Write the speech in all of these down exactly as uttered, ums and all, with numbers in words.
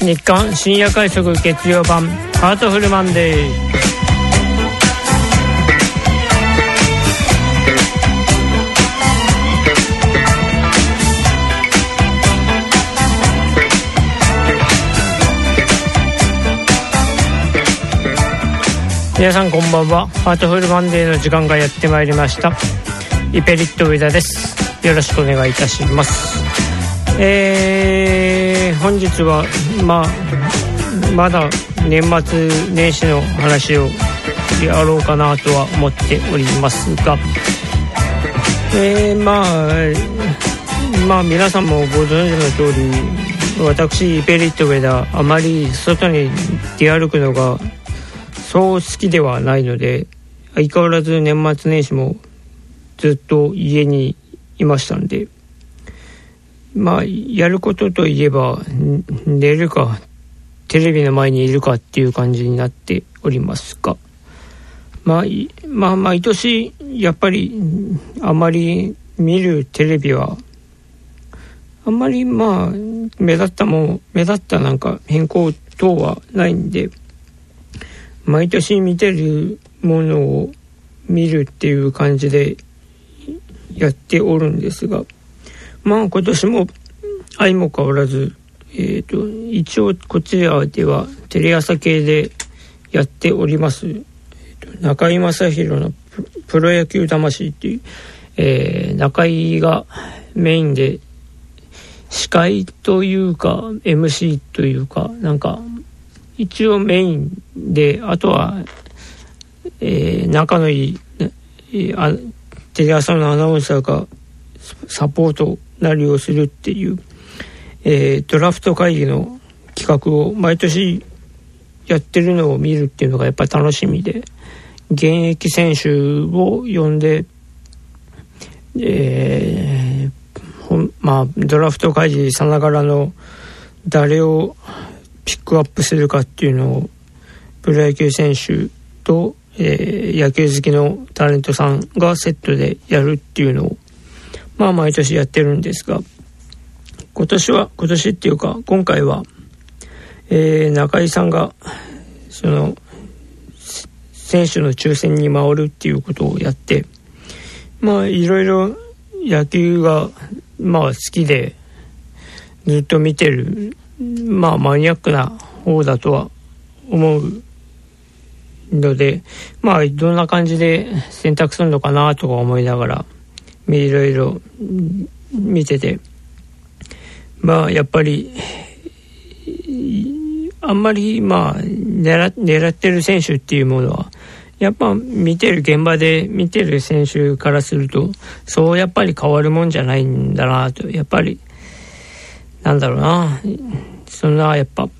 日刊深夜快速月曜版ハートフルマンデー。皆さんこんばんは。ハートフルマンデーの時間がやってまいりました。イペリット上田です。よろしくお願いいたします。えー、本日は、まあ、まだ年末年始の話をやろうかなとは思っておりますが、えー、まあ、まあ皆さんもご存知の通り、私イペリット上田あまり外に出歩くのがそう好きではないので、相変わらず年末年始もずっと家にいましたんで、まあやることといえば寝るかテレビの前にいるかっていう感じになっておりますが、まあ、まあ毎年やっぱりあまり見るテレビはあんまりまあ目立ったもん目立ったなんか変更等はないんで、毎年見てるものを見るっていう感じでやっておるんですが、まあ今年も相も変わらず、えーと、一応こちらではテレ朝系でやっております、えーと、中居正広のプロ野球魂っていう、えー、中居がメインで司会というか エムシー というかなんか一応メインで、あとは、えー、仲のいい、えー、あテレ朝のアナウンサーがサポートなりをするっていう、えー、ドラフト会議の企画を毎年やってるのを見るっていうのがやっぱり楽しみで、現役選手を呼んで、えーほんまあ、ドラフト会議さながらの誰をピックアップするかっていうのをプロ野球選手と、えー、野球好きのタレントさんがセットでやるっていうのをまあ毎年やってるんですが、今年は今年っていうか今回は、えー、中居さんがその選手の抽選に回るっていうことをやって、まあいろいろ野球がまあ好きでずっと見てる、まあマニアックな方だとは思うので、まあどんな感じで選択するのかなとか思いながらいろいろ見てて、まあやっぱりあんまりまあ 狙, 狙ってる選手っていうものはやっぱ見てる現場で見てる選手からするとそうやっぱり変わるもんじゃないんだなと、やっぱりなんだろうな、そんなやっぱ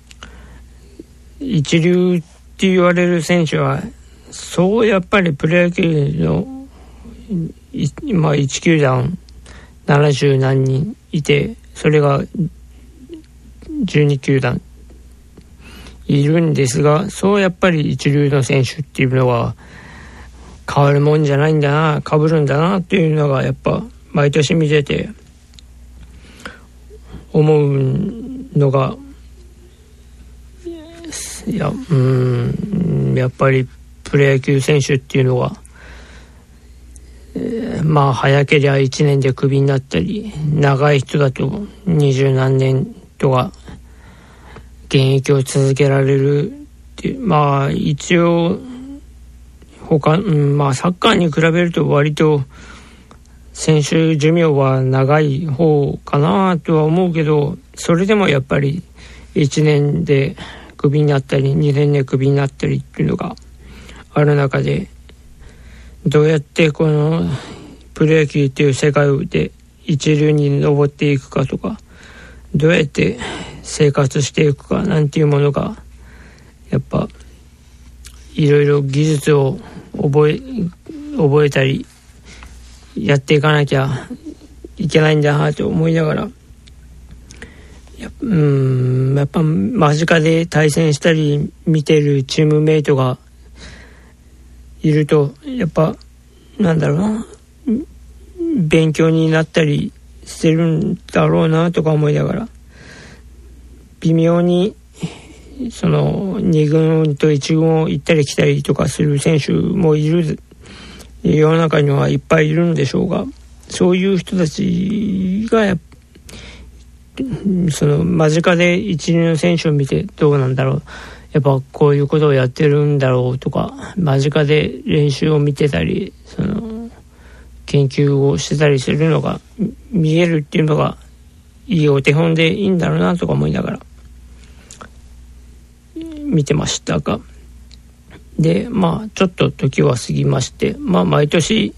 一流って言われる選手はそうやっぱりプロ野球のまあいち球団ななじゅう何人いて、それがじゅうに球団いるんですが、そうやっぱり一流の選手っていうのは変わるもんじゃないんだな、被るんだなっていうのがやっぱ毎年見てて思うのが、いやうーんやっぱりプロ野球選手っていうのは、えー、まあ早ければいちねんでクビになったり、長い人だと二十何年とか現役を続けられるっていう、まあ一応他、うん、まあサッカーに比べると割と選手寿命は長い方かなとは思うけど、それでもやっぱりいちねんでクビになったりにねんでクビになったりっていうのがある中で、どうやってこのプロ野球っていう世界で一流に上っていくかとか、どうやって生活していくかなんていうものがやっぱいろいろ技術を覚え覚えたりやっていかなきゃいけないんだなと思いながら、やっぱ、うーんやっぱ間近で対戦したり見てるチームメイトがいるとやっぱなんだろうな、勉強になったりしてるんだろうなとか思いながら、 微妙にそのに軍といち軍を行ったり来たりとかする選手もいる世の中にはいっぱいいるんでしょうが、そういう人たちがやっその間近で一流の選手を見てどうなんだろう、やっぱこういうことをやってるんだろうとか、間近で練習を見てたりその研究をしてたりするのが見えるっていうのがいいお手本でいいんだろうなとか思いながら見てましたが、でまあちょっと時は過ぎまして、まあ毎年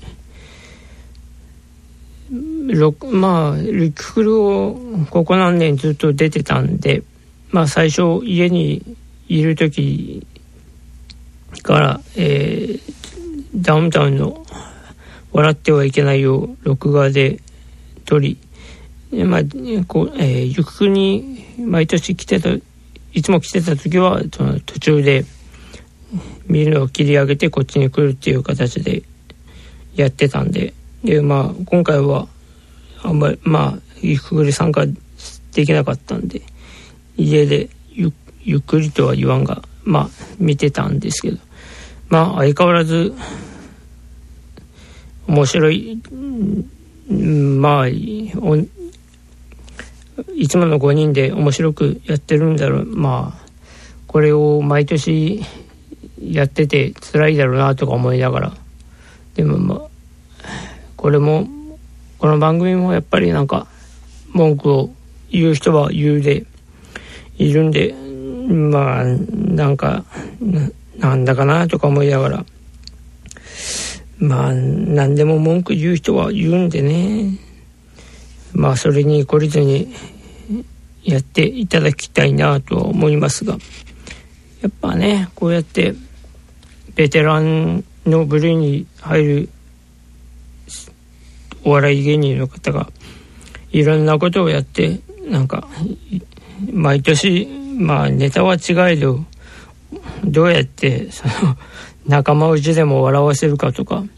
まあリククルをここ何年ずっと出てたんで、まあ最初家にいる時から、えー、ダウンタウンの笑ってはいけないよ録画で撮り、まあこう、えー、ゆくくに毎年来てたいつも来てた時はその途中で見るのを切り上げてこっちに来るっていう形でやってたんで、でまあ今回はあんまりまあゆっくり参加できなかったんで家で ゆ, ゆっくりとは言わんがまあ見てたんですけど、まあ相変わらず面白い、まあいつものごにんで面白くやってるんだろう、まあこれを毎年やってて辛いだろうなとか思いながら、でもまあこれもこの番組もやっぱりなんか文句を言う人は言うでいるんで、まあなんか な, なんだかなとか思いながら、まあ何でも文句言う人は言うんでね、まあそれに懲りずにやっていただきたいなとは思いますが、やっぱねこうやってベテランの部類に入るお笑い芸人の方がいろんなことをやってなんか毎年まあネタは違えどどうやってその仲間内でも笑わせるかとか、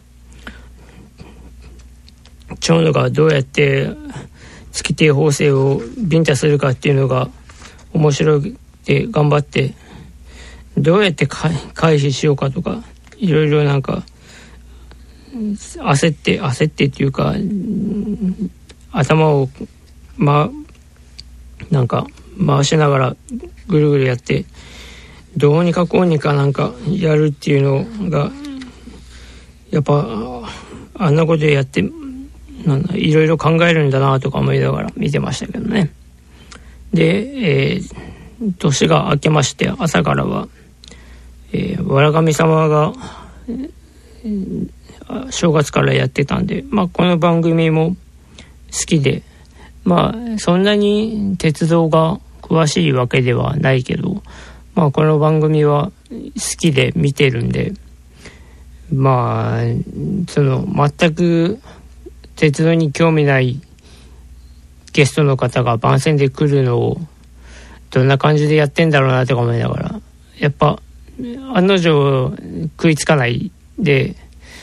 長野がどうやって月亭方正をビンタするかっていうのが面白くて頑張ってどうやって回避しようかとか、いろいろなんか焦って焦ってっていうか頭をまなんか回しながらぐるぐるやってどうにかこうにかなんかやるっていうのがやっぱあんなことやってなんだいろいろ考えるんだなとか思いながら見てましたけどね。で、えー、年が明けまして朝からは、えー、わら神様が、えー、正月からやってたんで、まあこの番組も好きで、まあそんなに鉄道が詳しいわけではないけど、まあこの番組は好きで見てるんで、まあその全く鉄道に興味ないゲストの方が番宣で来るのをどんな感じでやってんだろうなとか思いながら、やっぱ案の定食いつかないで、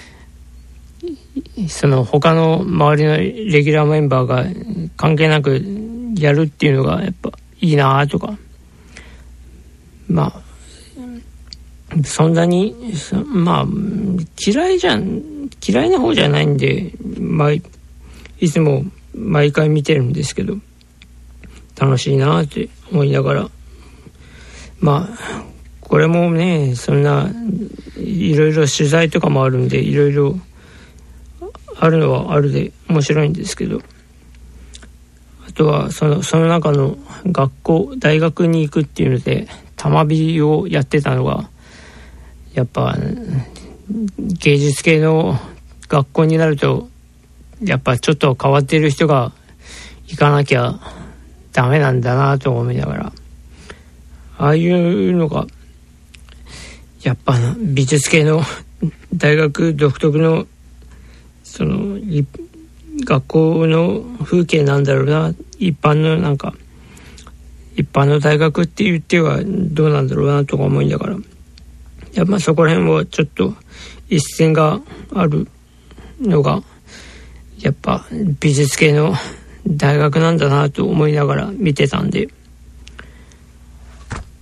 その他の周りのレギュラーメンバーが関係なくやるっていうのがやっぱいいなとか、まあそんなにまあ嫌いじゃん嫌いな方じゃないんで、まあいつも毎回見てるんですけど楽しいなって思いながら、まあこれもねそんないろいろ取材とかもあるんでいろいろあるのはあるで面白いんですけど、あとはそのその中の学校大学に行くっていうので玉火をやってたのがやっぱ芸術系の学校になるとやっぱちょっと変わっている人が行かなきゃダメなんだなと思いながら、ああいうのがやっぱ美術系の大学独特のその学校の風景なんだろうな、一般のなんか一般の大学って言ってはどうなんだろうなとか思いながら、やっぱそこら辺はちょっと一線があるのがやっぱ美術系の大学なんだなと思いながら見てたんで、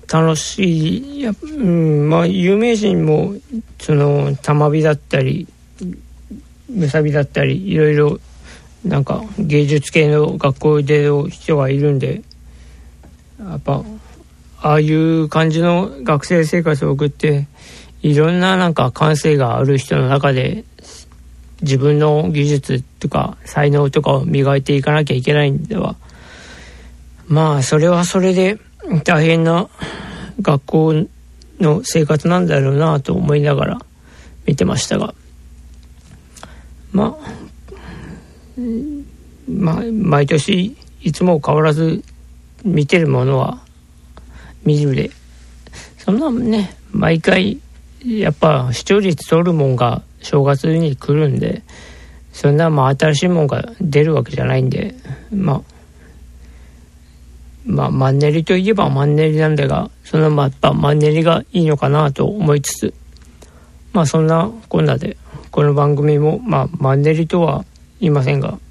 楽しいや、うんまあ、有名人もその玉美だったりむさびだったりいろいろなんか芸術系の学校での人がいるんで、やっぱああいう感じの学生生活を送っていろんななんか感性がある人の中で自分の技術とか才能とかを磨いていかなきゃいけないんでは、まあそれはそれで大変な学校の生活なんだろうなと思いながら見てましたが、まあ、まあ、毎年いつも変わらず見てるものは見るで、そんなね毎回やっぱ視聴率取るもんが正月に来るんで、そんなまあ新しいもんが出るわけじゃないんで、まあまあマンネリといえばマンネリなんだが、そのまあやっぱマンネリがいいのかなと思いつつ、まあそんなこんなでこの番組もまあマンネリとは言いませんが、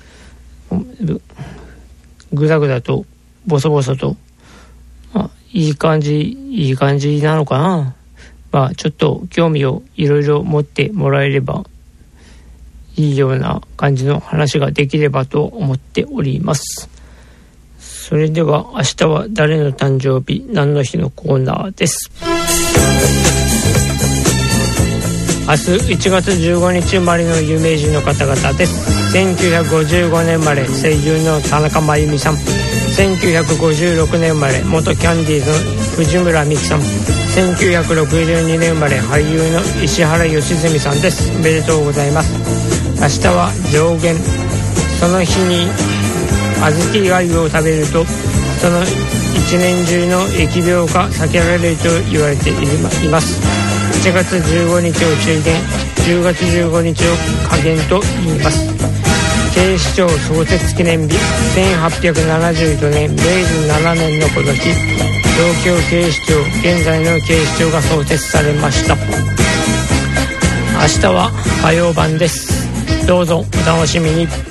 ぐだぐだとボソボソと、まあいい感じいい感じなのかな。まあちょっと興味をいろいろ持ってもらえればいいような感じの話ができればと思っております。それでは明日は誰の誕生日何の日のコーナーです。明日いちがつじゅうごにち生まれの有名人の方々です。せんきゅうひゃくごじゅうごねん生まれ声優の田中真由美さん、せんきゅうひゃくごじゅうろくねん生まれ元キャンディーズの藤村美樹さん、せんきゅうひゃくろくじゅうにねん生まれ俳優の石原良純さんです。おめでとうございます。明日は上限、その日に小豆粥を食べるとその一年中の疫病が避けられると言われています。いちがつじゅうごにちを中元、じゅうがつじゅうごにちを下元と言います。警視庁創設記念日、せんはっぴゃくななじゅうよねんめいじななねんのこの日、東京警視庁現在の警視庁が創設されました。明日は火曜版です。どうぞお楽しみに。